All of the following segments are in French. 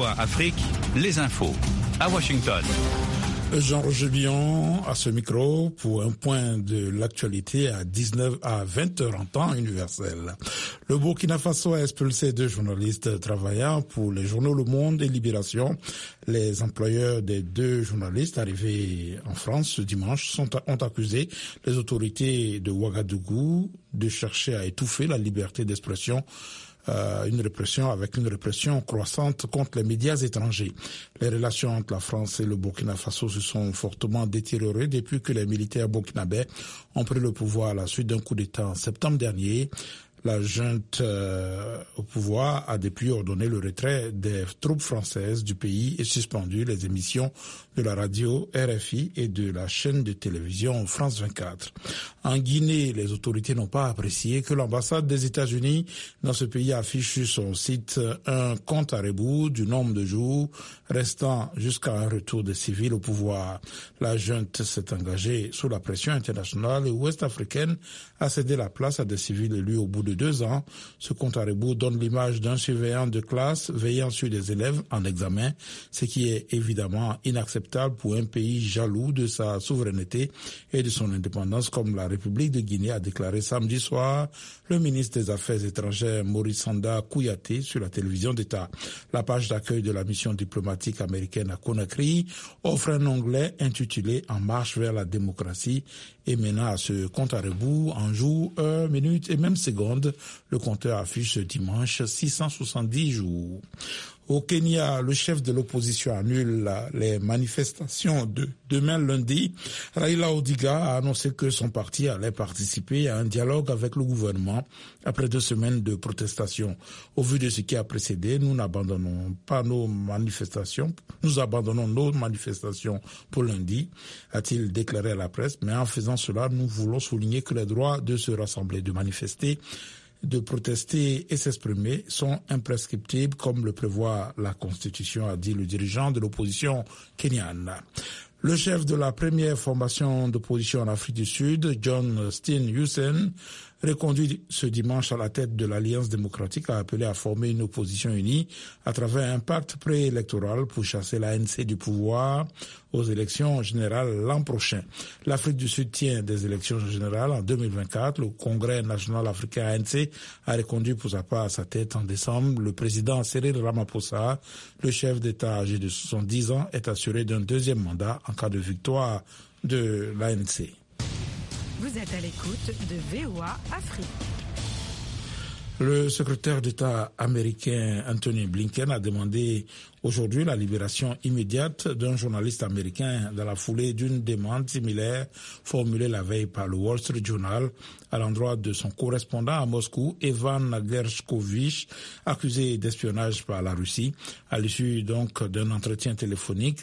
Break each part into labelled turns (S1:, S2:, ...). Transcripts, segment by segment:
S1: VOA Afrique, les infos. À Washington.
S2: Jean-Roger Billon à ce micro pour un point de l'actualité à 20 heures en temps universel. Le Burkina Faso a expulsé 2 journalistes travaillant pour les journaux Le Monde et Libération. Les employeurs des 2 journalistes arrivés en France ce dimanche ont accusé les autorités de Ouagadougou de chercher à étouffer la liberté d'expression. Une répression croissante contre les médias étrangers. Les relations entre la France et le Burkina Faso se sont fortement détériorées depuis que les militaires burkinabés ont pris le pouvoir à la suite d'un coup d'État en septembre dernier. La junte au pouvoir a depuis ordonné le retrait des troupes françaises du pays et suspendu les émissions de la radio RFI et de la chaîne de télévision France 24. En Guinée, les autorités n'ont pas apprécié que l'ambassade des États-Unis dans ce pays affiche sur son site un compte à rebours du nombre de jours restant jusqu'à un retour des civils au pouvoir. La junte s'est engagée sous la pression internationale et ouest-africaine à céder la place à des civils élus au bout de 2 ans. Ce compte à rebours donne l'image d'un surveillant de classe veillant sur des élèves en examen, ce qui est évidemment inacceptable pour un pays jaloux de sa souveraineté et de son indépendance comme la République de Guinée, a déclaré samedi soir le ministre des Affaires étrangères Maurice Sanda Kouyaté sur la télévision d'État. La page d'accueil de la mission diplomatique américaine à Conakry offre un onglet intitulé « En marche vers la démocratie » et menant à ce compte à rebours en jours, heures, minutes et même secondes. Le compteur affiche ce dimanche 670 jours. Au Kenya, le chef de l'opposition annule les manifestations de demain lundi. Raila Odinga a annoncé que son parti allait participer à un dialogue avec le gouvernement après 2 semaines de protestations. Au vu de ce qui a précédé, nous abandonnons nos manifestations pour lundi, a-t-il déclaré à la presse. Mais en faisant cela, nous voulons souligner que les droits de se rassembler, de manifester, de protester et s'exprimer sont imprescriptibles comme le prévoit la Constitution, a dit le dirigeant de l'opposition kenyane. Le chef de la première formation d'opposition en Afrique du Sud, John Steen Hussein, reconduit ce dimanche à la tête de l'Alliance démocratique, a appelé à former une opposition unie à travers un pacte préélectoral pour chasser l'ANC du pouvoir aux élections générales l'an prochain. L'Afrique du Sud tient des élections générales en 2024. Le Congrès national africain ANC a reconduit pour sa part à sa tête en décembre le président Cyril Ramaphosa. Le chef d'État âgé de 70 ans est assuré d'un 2e mandat en cas de victoire de l'ANC.
S3: Vous êtes à l'écoute de VOA Afrique.
S2: Le secrétaire d'État américain Anthony Blinken a demandé aujourd'hui la libération immédiate d'un journaliste américain dans la foulée d'une demande similaire formulée la veille par le Wall Street Journal à l'endroit de son correspondant à Moscou, Evan Gershkovich, accusé d'espionnage par la Russie. À l'issue donc d'un entretien téléphonique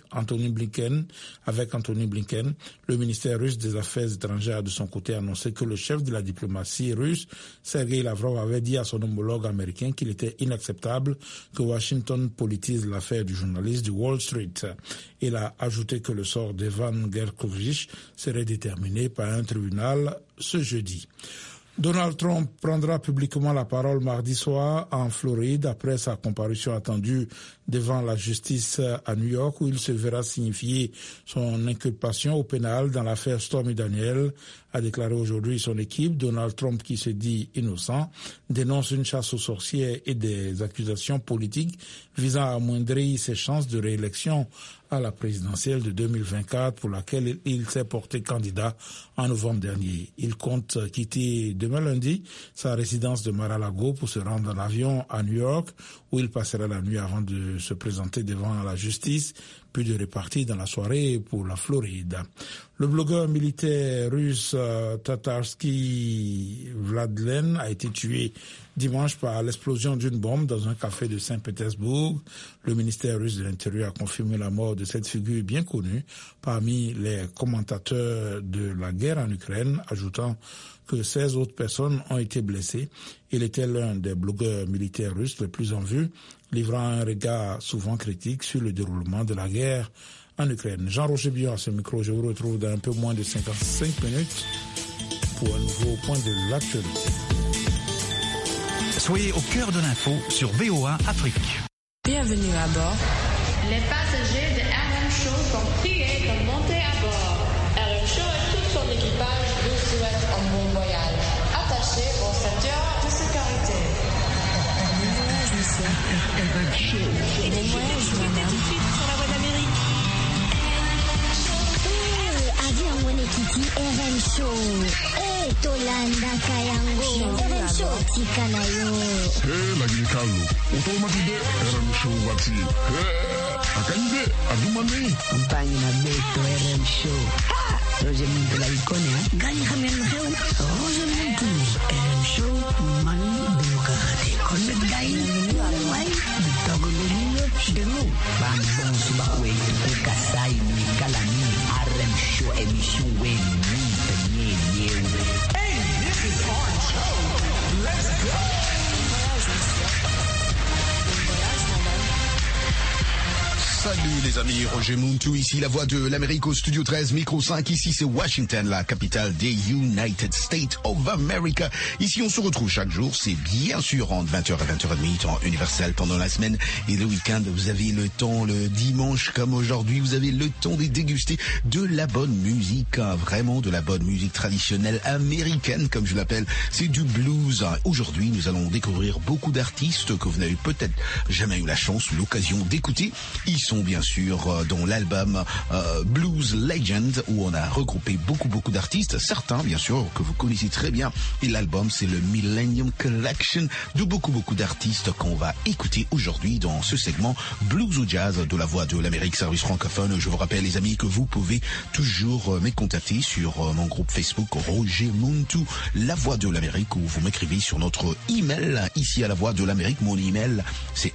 S2: avec Anthony Blinken, le ministère russe des Affaires étrangères de son côté a annoncé que le chef de la diplomatie russe, Sergei Lavrov, avait dit à son homologue américain qu'il était inacceptable que Washington politise l'affaire du journaliste du Wall Street. Il a ajouté que le sort d'Evan Gershkovich serait déterminé par un tribunal ce jeudi. Donald Trump prendra publiquement la parole mardi soir en Floride après sa comparution attendue devant la justice à New York, où il se verra signifier son inculpation au pénal dans l'affaire Stormy Daniels, a déclaré aujourd'hui son équipe. Donald Trump, qui se dit innocent, dénonce une chasse aux sorcières et des accusations politiques visant à amoindrir ses chances de réélection à la présidentielle de 2024 pour laquelle il s'est porté candidat en novembre dernier. Il compte quitter demain lundi sa résidence de Mar-a-Lago pour se rendre en avion à New York, où il passera la nuit avant de se présenter devant la justice, puis de repartir dans la soirée pour la Floride. Le blogueur militaire russe Tatarsky Vladlen a été tué dimanche par l'explosion d'une bombe dans un café de Saint-Pétersbourg. Le ministère russe de l'Intérieur a confirmé la mort de cette figure bien connue parmi les commentateurs de la guerre en Ukraine, ajoutant que 16 autres personnes ont été blessées. Il était l'un des blogueurs militaires russes les plus en vue, livrant un regard souvent critique sur le déroulement de la guerre en Ukraine. Jean-Roger Billon à ce micro, je vous retrouve dans un peu moins de 55 minutes pour un nouveau point de l'actualité.
S1: Soyez au cœur de l'info sur VOA Afrique.
S3: Bienvenue à bord.
S4: Les passagers de RM Show sont priés de monter à bord. RM Show et tout son équipage vous souhaitent un bon voyage. Attachez vos ceintures de sécurité.
S3: RM Show. Bon voyage, madame. Tout de suite sur la voie d'Amérique.
S5: Avion Monekiti RM Show. Tolanda Kayango. RM Show Tikanayo.
S6: Lagi Carlo. Automatique RM Show Wati. Akande Adumani.
S7: Campagne na Beto RM Show. Roger Muntu la Icone.
S5: Gani Hamel Heu.
S7: Roger Muntu RM Show. Manu Demokrati. Konnet Gain. Wai. Bitagolonyo. Demo. Bambon Subakwe. Kasai. Kalani. RM Show. Émission Wen.
S8: Hey, this is our show. Let's go.
S9: Salut les amis, Roger Muntu ici, la voix de l'Amérique au studio 13, micro 5, ici c'est Washington, la capitale des United States of America. Ici on se retrouve chaque jour, c'est bien sûr entre 20h et 20h30, temps universel pendant la semaine et le week-end. Vous avez le temps, le dimanche comme aujourd'hui, vous avez le temps de déguster de la bonne musique, vraiment de la bonne musique traditionnelle américaine comme je l'appelle, c'est du blues. Aujourd'hui nous allons découvrir beaucoup d'artistes que vous n'avez peut-être jamais eu la chance ou l'occasion d'écouter. Ils sont bien sûr dans l'album Blues Legend où on a regroupé beaucoup d'artistes, certains bien sûr que vous connaissez très bien, et l'album c'est le Millennium Collection de beaucoup d'artistes qu'on va écouter aujourd'hui dans ce segment Blues ou Jazz de la voix de l'Amérique service francophone. Je vous rappelle les amis que vous pouvez toujours me contacter sur mon groupe Facebook Roger Muntu, la voix de l'Amérique, ou vous m'écrivez sur notre email ici à la voix de l'Amérique. Mon email c'est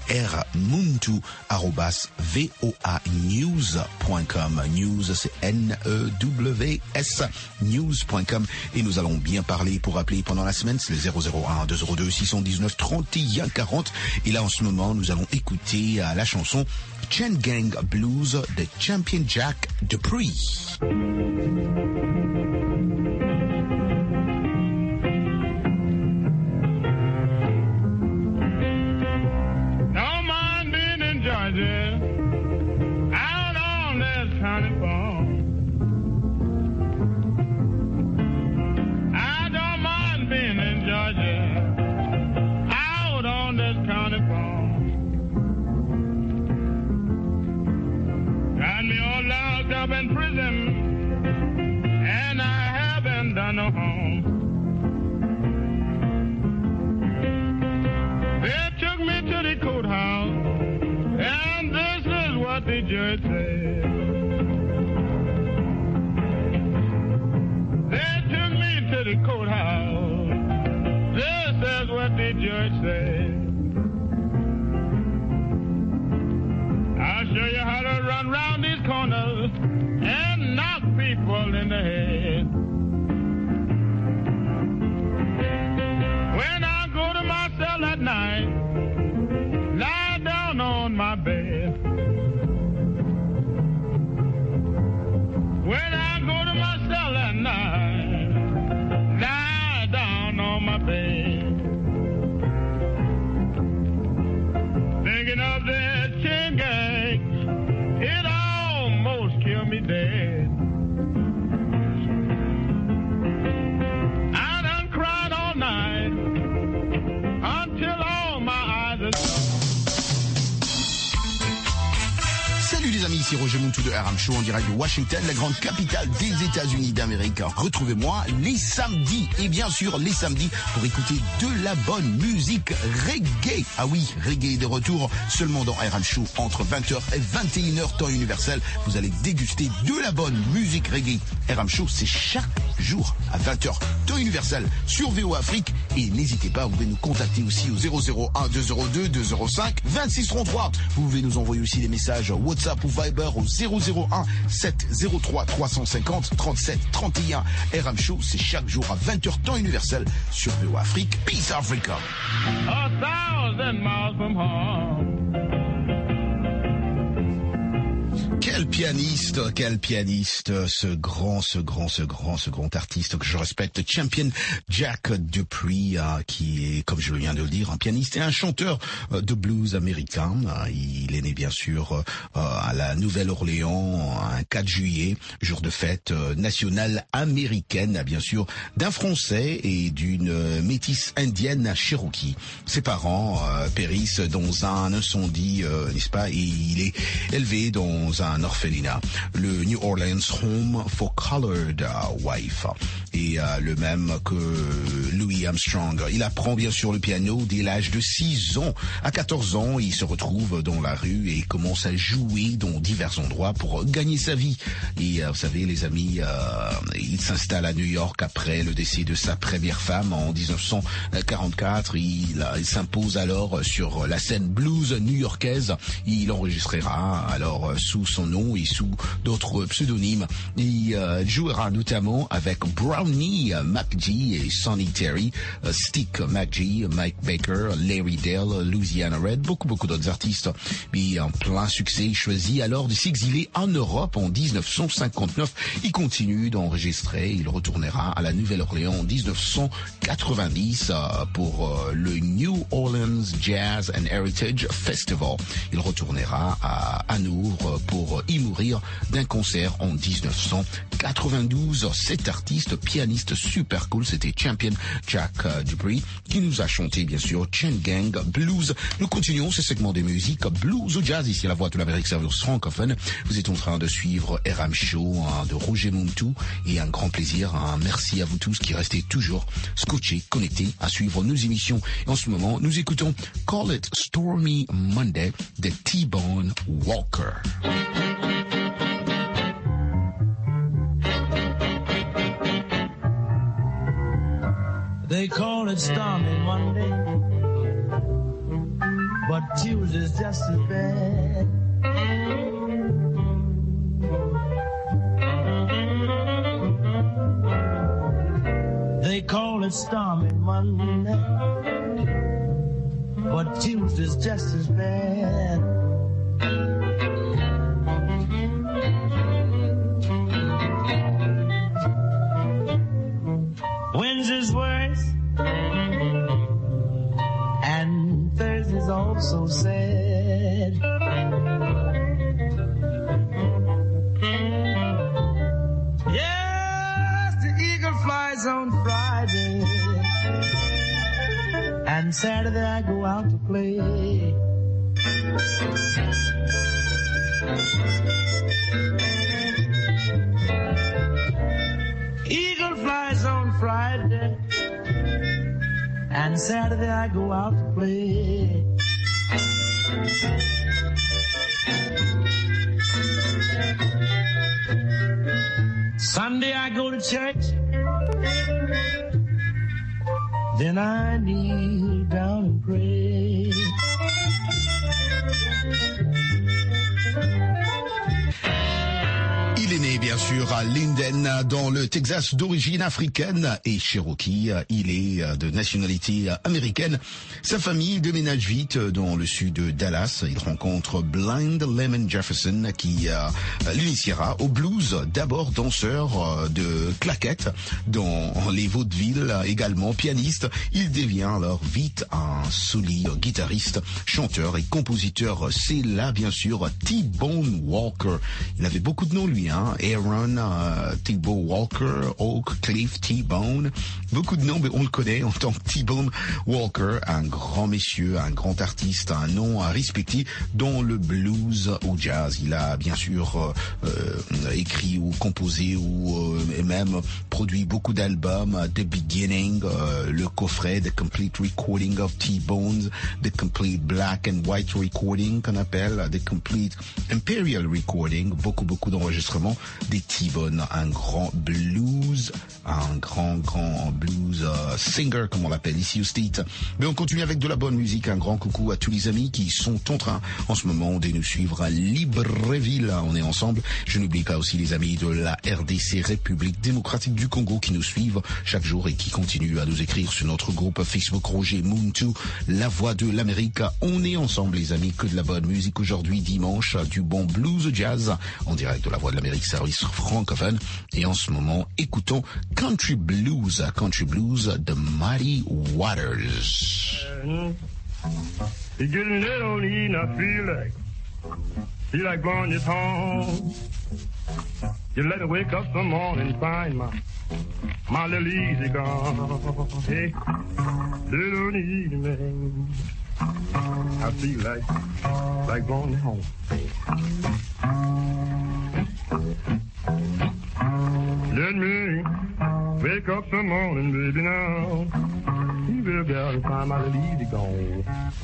S9: rmuntu@voanews.com. News c'est N-E-W-S news.com, et nous allons bien parler. Pour appeler pendant la semaine c'est le 001-202-619-3140, et là en ce moment nous allons écouter la chanson Chain Gang Blues de Champion Jack Dupree.
S10: Out on this county farm, I don't mind being in Georgia. Out on this county farm, got me all locked up in prison, and I haven't done no harm. They took me to the courthouse, and this is what the judge said. They took me to the courthouse. This is what the judge said. I'll show you how to run round these corners and knock people in the head. When I go to my cell at night, lie down on my bed. When I go to my cell at night, lie down on my bed. Thinking of that chain gang, it almost killed me dead. I done cried all night until all my eyes are gone.
S9: Salut les amis, ici Roger Muntu de RM Show en direct de Washington, la grande capitale des États-Unis d'Amérique. Retrouvez-moi les samedis, et bien sûr les samedis, pour écouter de la bonne musique reggae. Ah oui, reggae de retour seulement dans RM Show entre 20h et 21h temps universel. Vous allez déguster de la bonne musique reggae. RM Show c'est chaque jour à 20h temps universel sur VOA Afrique, et n'hésitez pas, vous pouvez nous contacter aussi au 001-202-205-2633. Vous pouvez nous envoyer aussi des messages WhatsApp ou Viber au 001-703-350-37-31. RM Show, c'est chaque jour à 20h temps universel sur VOA Afrique. Peace Africa.
S10: 1,000 miles from home.
S9: Quelle Quel pianiste, ce grand artiste que je respecte, Champion Jack Dupree, qui est, comme je viens de le dire, un pianiste et un chanteur de blues américain. Il est né bien sûr à la Nouvelle-Orléans un 4 juillet, jour de fête nationale américaine, bien sûr, d'un Français et d'une métisse indienne Cherokee. Ses parents périssent dans un incendie, n'est-ce pas, et il est élevé dans un orphelinat, le New Orleans Home for Colored Wife, et le même que Louis Armstrong. Il apprend bien sûr le piano dès l'âge de 6 ans. À 14 ans, il se retrouve dans la rue et commence à jouer dans divers endroits pour gagner sa vie. Et vous savez les amis, il s'installe à New York après le décès de sa première femme en 1944. Il s'impose alors sur la scène blues new-yorkaise. Il enregistrera alors sous son nom et sous d'autres pseudonymes. Il jouera notamment avec Brownie McGee et Sonny Terry, Stick McGee, Mike Baker, Larry Dale, Louisiana Red, beaucoup d'autres artistes. Mais en plein succès, il choisit alors de s'exiler en Europe en 1959. Il continue d'enregistrer. Il retournera à la Nouvelle-Orléans en 1990 pour le New Orleans Jazz and Heritage Festival. Il retournera à Hanovre pour y mourir d'un cancer en 1992. Cet artiste, pianiste super cool, c'était Champion Jack Dupree qui nous a chanté bien sûr Chain Gang Blues. Nous continuons ce segment de musique blues ou jazz ici à la Voix de l'Amérique, service francophone. Vous êtes en train de suivre RM Show de Roger Montou et un grand plaisir. Merci à vous tous qui restez toujours scotchés, connectés à suivre nos émissions. Et en ce moment, nous écoutons Call It Stormy Monday de T-Bone Walker.
S11: They call it stormy Monday, but Tuesday's just as bad. They call it stormy Monday, but Tuesday's just as bad. Wednesday's worse, and Thursday's also sad. Yes, the eagle flies on Friday, and Saturday I go out to play. Eagle flies on Friday, and Saturday I go out to play. Sunday I go to church, then I kneel down and pray.
S9: Il est né bien sûr à Linden dans le Texas d'origine africaine et Cherokee. Il est de nationalité américaine. Sa famille déménage vite dans le sud de Dallas. Il rencontre Blind Lemon Jefferson qui l'initiera au blues, d'abord danseur de claquettes dans les vaudevilles, également pianiste. Il devient alors vite un solide guitariste, chanteur et compositeur. C'est là bien sûr T-Bone Walker. Il avait beaucoup de noms lui, Aaron, T-Bone Walker, Oak, Cliff, T-Bone, beaucoup de noms, mais on le connaît en tant que T-Bone Walker, un grand monsieur, un grand artiste, un nom à respecter dans le blues ou jazz. Il a bien sûr écrit ou composé ou même produit beaucoup d'albums, The Beginning, le coffret The Complete Recording of T-Bones, The Complete Black and White Recording qu'on appelle, The Complete Imperial Recording, beaucoup d'enregistrements enregistrement des T-Bone, un grand blues singer, comme on l'appelle ici au State. Mais on continue avec de la bonne musique. Un grand coucou à tous les amis qui sont en train en ce moment de nous suivre à Libreville. On est ensemble. Je n'oublie pas aussi les amis de la RDC, République démocratique du Congo, qui nous suivent chaque jour et qui continuent à nous écrire sur notre groupe Facebook Roger Muntu, la voix de l'Amérique. On est ensemble les amis, que de la bonne musique aujourd'hui, dimanche, du bon blues jazz en direct de la voix de l'Amérique, service francophone. Et en ce moment, écoutons Country Blues de Muddy Waters.
S10: It's getting late on the evening, I feel like blowing this horn. You let me wake up some morning and find my little easy gone. Hey, little evening, I feel like blowing it home. Let me wake up some morning, baby, now. You will be able to find my little easy gone.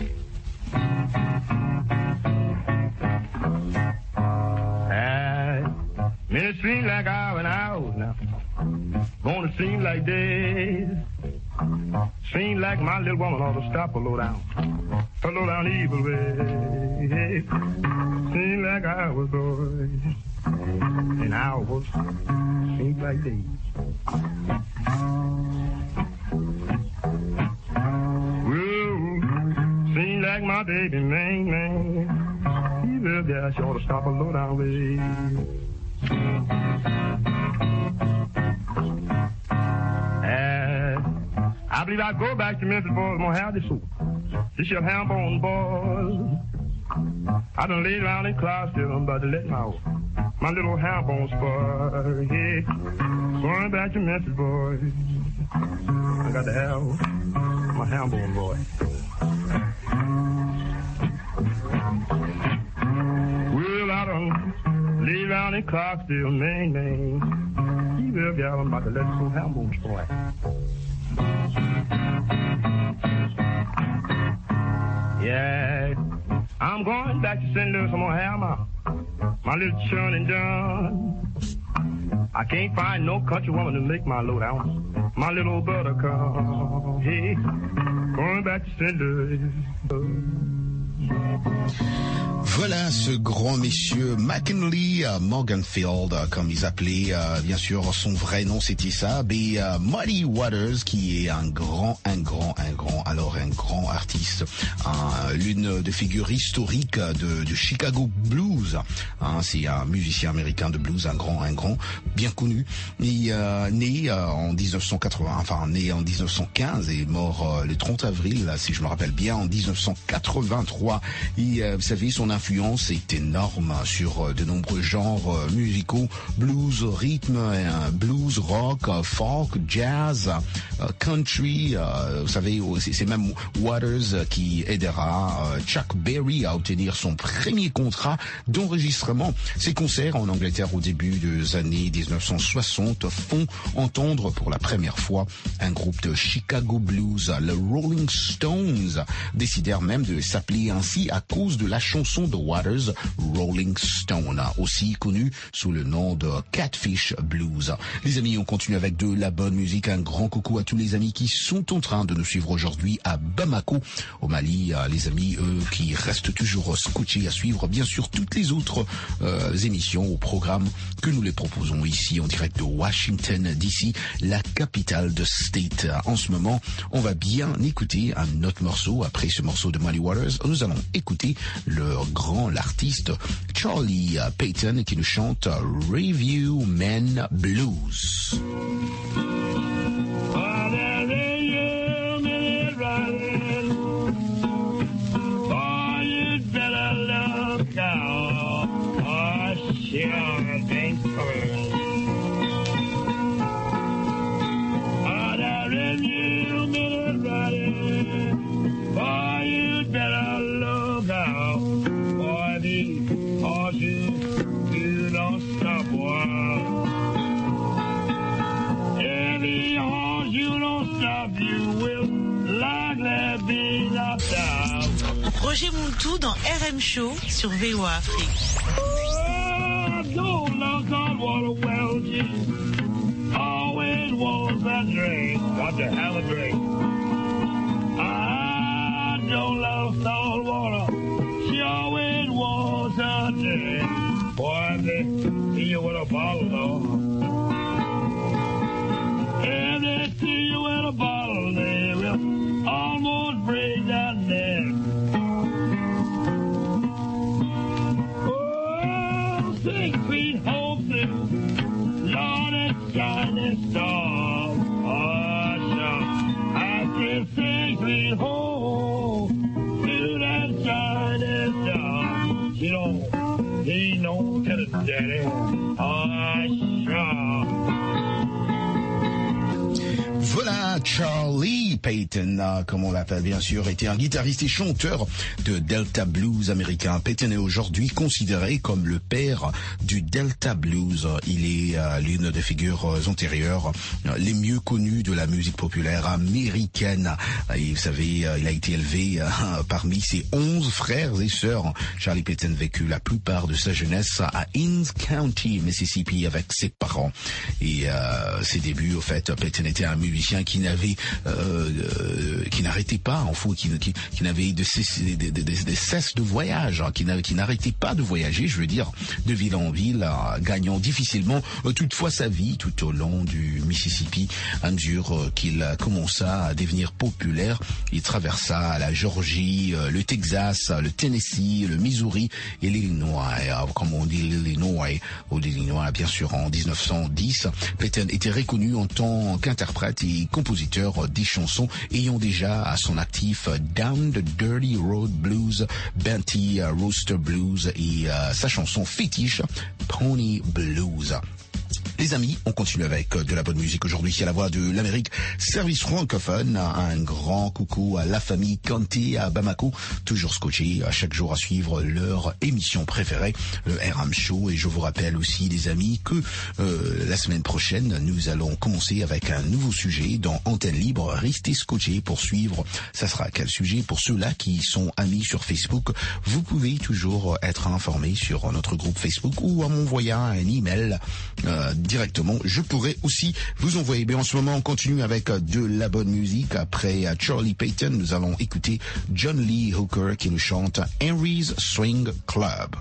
S10: Man, it seems like hours now. Gonna seem like days. Seems like my little woman ought to stop a low down evil way. Seems like hours, boy, and hours seems like days. Seems like my baby, man, he will get sure to stop a low down way. I believe I'll go back to Memphis, boys, gonna have this soup. This your ham bone, boys. I done laid around in Clarksville, I'm about to let my little ham bone spoil. Yeah, going back to Memphis, boys. I got to have my ham bone, boy. Well, I done laid around in Clarksville, man. He will get I'm about to let some ham bone spoil. Yeah, I'm going back to St. Louis. I'm gonna have my little churning done. I can't find no country woman to make my load out. My little buttercup. Hey, going back to St. Louis.
S9: Voilà ce grand monsieur McKinley Morganfield, comme ils appelaient bien sûr son vrai nom, c'était ça, mais Muddy Waters, qui est un grand artiste, l'une des figures historiques de Chicago Blues. C'est un musicien américain de blues, un grand, bien connu. Il est né en 1915 et mort le 30 avril, si je me rappelle bien, en 1983. Et vous savez, son influence est énorme sur de nombreux genres musicaux, blues, rythme, blues, rock, folk, jazz, country. Vous savez, c'est même Waters qui aidera Chuck Berry à obtenir son premier contrat d'enregistrement. Ses concerts en Angleterre au début des années 1960 font entendre pour la première fois un groupe de Chicago Blues, le Rolling Stones, décidèrent même de s'appeler ainsi à cause de la chanson de Waters, Rolling Stone, aussi connu sous le nom de Catfish Blues. Les amis, on continue avec de la bonne musique. Un grand coucou à tous les amis qui sont en train de nous suivre aujourd'hui à Bamako, au Mali. Les amis, eux, qui restent toujours scotchés à suivre, bien sûr, toutes les autres émissions au programme que nous les proposons ici en direct de Washington DC, la capitale de State. En ce moment, on va bien écouter un autre morceau. Après ce morceau de Muddy Waters, nous allons écouter l'artiste Charlie Payton qui nous chante Review Men Blues.
S12: Roger Muntu dans RM Show sur VOA Afrique.
S10: water well, she always wants a drink. Got to have a drink. I don't love salt water. She always wants a drink. Boy, they see you with a bottle, though. If they see you with a bottle, they will almost break that neck. Oh, 6 feet home, Lord, it's shining star. Oh, sure. I said 6 feet home to that shining star. She don't need no tennis, daddy. Oh, sure.
S9: Voilà, Charlie Payton, comme on l'appelle bien sûr, était un guitariste et chanteur de Delta Blues américain. Payton est aujourd'hui considéré comme le père du Delta Blues. Il est l'une des figures antérieures les mieux connues de la musique populaire américaine. Et vous savez, il a été élevé parmi ses 11 frères et sœurs. Charlie Payton vécut la plupart de sa jeunesse à Hinds County, Mississippi, avec ses parents. Et ses débuts, au fait, Payton était un musicien qui n'arrêtait pas, en fait, qui n'avait de cesse de voyage, qui n'arrêtait pas de voyager, je veux dire, de ville en ville, gagnant difficilement toutefois sa vie tout au long du Mississippi. À mesure qu'il commença à devenir populaire, il traversa la Géorgie, le Texas, le Tennessee, le Missouri et l'Illinois. Comme on dit l'Illinois, ou l'Illinois bien sûr, en 1910, Payton était reconnu en tant qu'interprète et compositeur des chansons ayant déjà à son actif Down the Dirty Road Blues, Benty Rooster Blues et sa chanson fétiche Pony Blues. Les amis, on continue avec de la bonne musique aujourd'hui à la voix de l'Amérique, service francophone. Un grand coucou à la famille Kanté à Bamako, toujours scotché à chaque jour à suivre leur émission préférée, le RM Show. Et je vous rappelle aussi, les amis, que la semaine prochaine, nous allons commencer avec un nouveau sujet dans Antenne Libre. Restez scotchés pour suivre. Ça sera quel sujet? Pour ceux-là qui sont amis sur Facebook, vous pouvez toujours être informés sur notre groupe Facebook ou en m'envoyant un email directement. Je pourrais aussi vous envoyer. Mais en ce moment, on continue avec de la bonne musique. Après Charlie Payton, nous allons écouter John Lee Hooker qui nous chante Henry's Swing Club.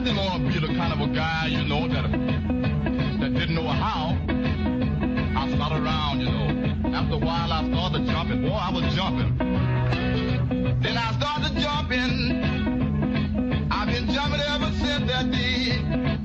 S6: didn't want to be the kind of a guy, you know, that didn't know how. I started around, you know. After a while, I started jumping. Boy, I was jumping. Then I started jumping. I've been jumping ever since that day.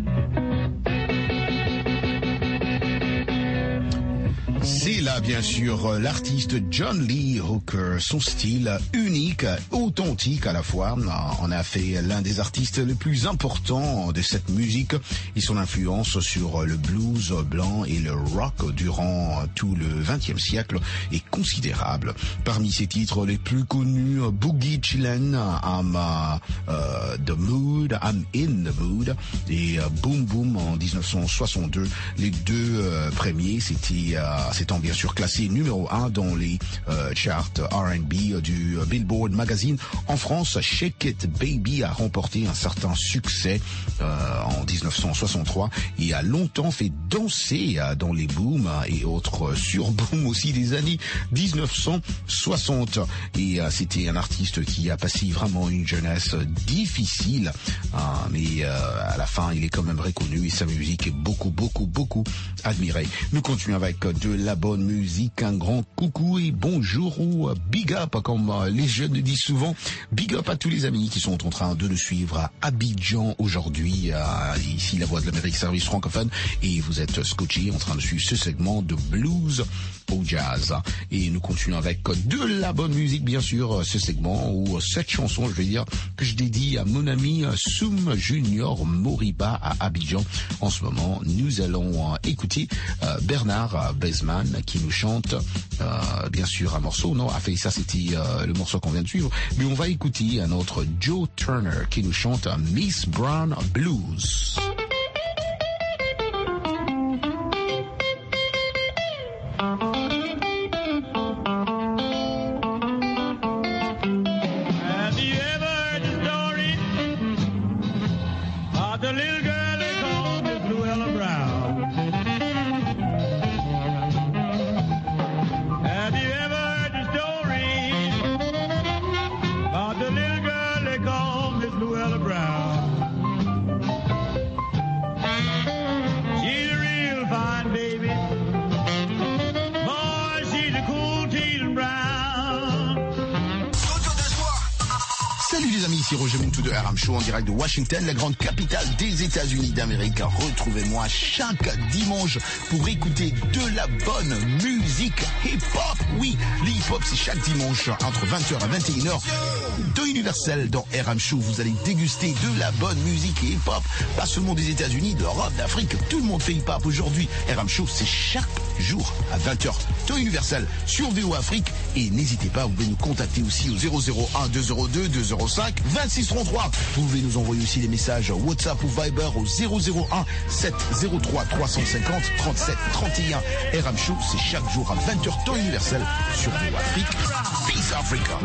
S9: C'est là, bien sûr, l'artiste John Lee Hooker. Son style unique, authentique à la fois. On a fait l'un des artistes les plus importants de cette musique et son influence sur le blues blanc et le rock durant tout le XXe siècle est considérable. Parmi ses titres les plus connus, Boogie Chillin', I'm the Mood, I'm in the Mood et Boom Boom en 1962. Les deux premiers, s'étant bien sûr classé numéro 1 dans les charts R&B du Billboard Magazine. En France, Shake It Baby a remporté un certain succès en 1963 et a longtemps fait danser dans les booms et autres surbooms aussi des années 1960. Et c'était un artiste qui a passé vraiment une jeunesse difficile, mais à la fin, il est quand même reconnu et sa musique est beaucoup admirée. Nous continuons avec de la bonne musique, un grand coucou et bonjour ou big up, comme les jeunes disent souvent. Big up à tous les amis qui sont en train de nous suivre à Abidjan aujourd'hui, ici la Voix de l'Amérique, service francophone, et vous êtes scotchés en train de suivre ce segment de blues au jazz. Et nous continuons avec de la bonne musique, bien sûr, ce segment ou cette chanson, je vais dire, que je dédie à mon ami Soum Junior Moriba à Abidjan. En ce moment, nous allons écouter Bernard Bezman qui nous chante bien sûr un morceau. Non, a fait ça, c'était le morceau qu'on vient de suivre. Mais on va écouter un autre Joe Turner qui nous chante Miss Brown Blues. Ici Roger Montou de RM Show en direct de Washington, la grande capitale des États-Unis d'Amérique. Retrouvez-moi chaque dimanche pour écouter de la bonne musique hip-hop. Oui, le hip-hop c'est chaque dimanche entre 20h et 21h. De Universel dans RM Show, vous allez déguster de la bonne musique hip-hop. Pas seulement des États-Unis, d'Europe, d'Afrique, tout le monde fait hip-hop aujourd'hui. RM Show c'est chaque jour à 20h. De Universel sur VO Afrique. Et n'hésitez pas, vous pouvez nous contacter aussi au 001 202 205 2633. Vous pouvez nous envoyer aussi des messages WhatsApp ou Viber au 001 703 350 37 31. RM Show, c'est chaque jour à 20h temps universel sur VO Afrique. Peace Africa.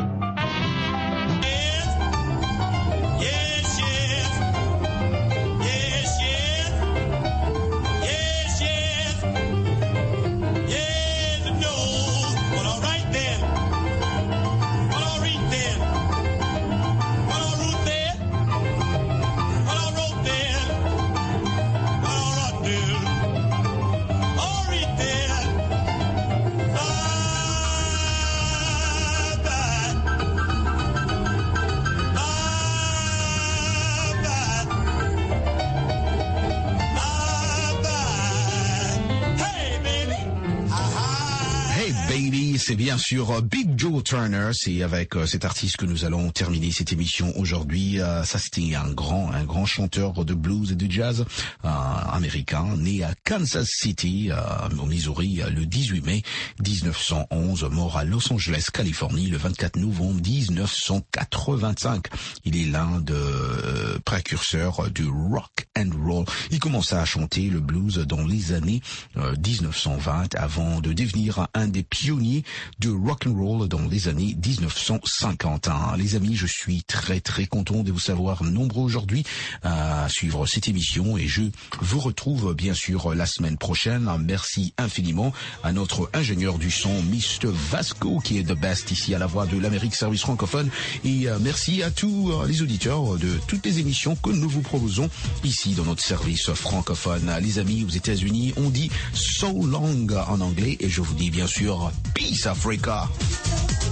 S9: C'est bien sûr Big Joe Turner, c'est avec cet artiste que nous allons terminer cette émission aujourd'hui. Ça c'était un grand chanteur de blues et de jazz américain, né à Kansas City, au Missouri, le 18 mai 1911, mort à Los Angeles, Californie, le 24 novembre 1985. Il est l'un des précurseurs du rock and roll. Il commença à chanter le blues dans les années 1920 avant de devenir un des pionniers de rock and roll dans les années 1950. Les amis, je suis très très content de vous savoir nombreux aujourd'hui à suivre cette émission et je vous retrouve bien sûr la semaine prochaine. Merci infiniment à notre ingénieur du son, Mr. Vasco, qui est the best ici à la Voix de l'Amérique Service francophone. Et merci à tous les auditeurs de toutes les émissions que nous vous proposons ici dans notre service francophone. Les amis, aux États-Unis, on dit so long en anglais et je vous dis bien sûr peace Africa.